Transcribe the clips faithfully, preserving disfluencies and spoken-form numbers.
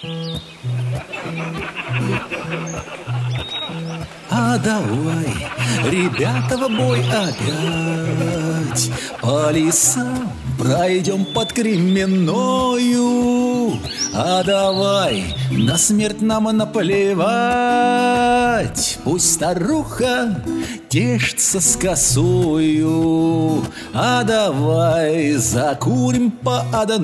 А давай, ребята, в бой опять. По лесам пройдем под Кременною. А давай, на смерть нам наплевать. Пусть старуха тешится с косою. А давай закурим по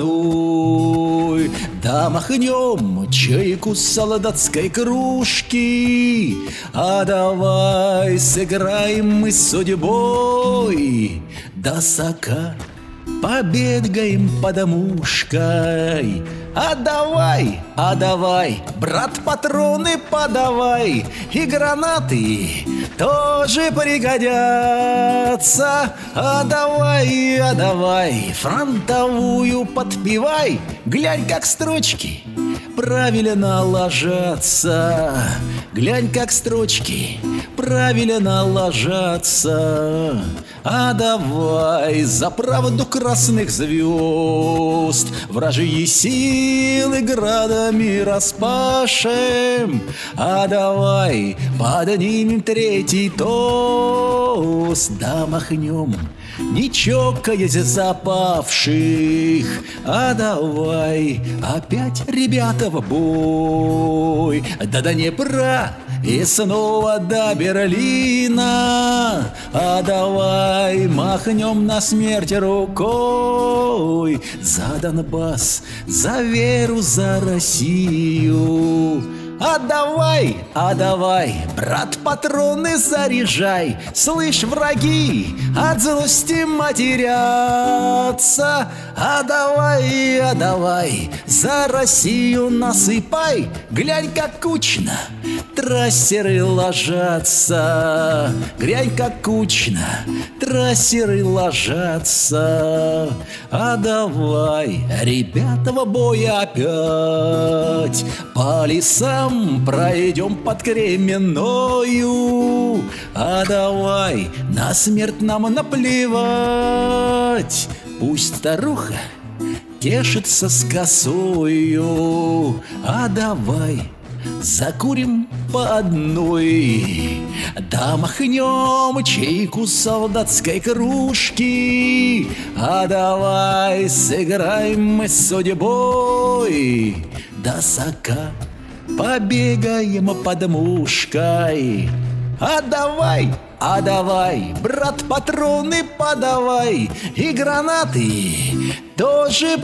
одной. Да махнем чайку с солдатской кружки. А давай сыграем мы с судьбой. Да сока побегаем по домушкой. А давай, а давай, брат, патроны подавай. И гранаты тоже пригодятся. А давай, а давай, фронтовую подпевай. Глянь, как строчки правильно ложатся. Глянь, как строчки правильно ложатся. А давай за правду красных звезд вражьи силы градами распашем. А давай поднимем третий тост. Да махнем, не чокаясь запавших. А давай опять, ребята, в бой. Да до Днепра и снова до Берлина. А давай махнем на смерть рукой. За Донбасс, за веру, за Россию. А давай, а давай, брат, патроны заряжай. Слышь, враги от злости матерятся. А давай, а давай, за Россию насыпай. Глянь, как кучно трассеры ложатся. Глянь, как кучно трассеры ложатся. А давай, ребята, в бой опять. По лесам пройдем под Кременною. А давай, на смерть нам наплевать. Пусть старуха тешится с косою. А давай закурим по одной. Да махнем чайку с солдатской кружки. А давай сыграем мы с судьбой. Да сока побегаем под мушкой. А давай, а давай, брат, патроны подавай. И гранаты тоже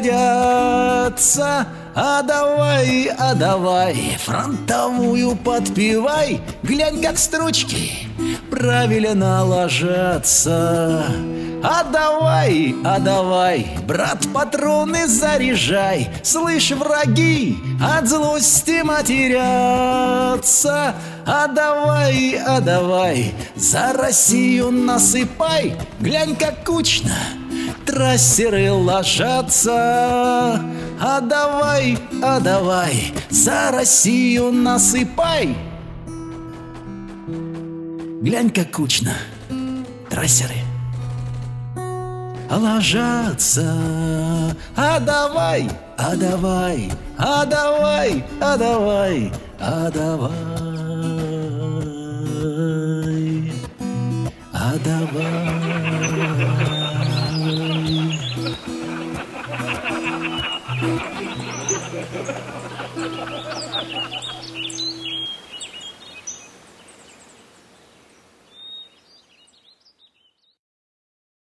пригодятся. А давай, а давай, фронтовую подпевай. Глянь, как строчки правильно ложатся. А давай, а давай, брат, патроны заряжай. Слышь, враги от злости матерятся. А давай, а давай, за Россию насыпай. Глянь, как кучно трассеры ложатся. А давай, а давай, за Россию насыпай. Глянь, как кучно трассеры ложатся. А давай, а давай, а давай, а давай, а давай, а давай.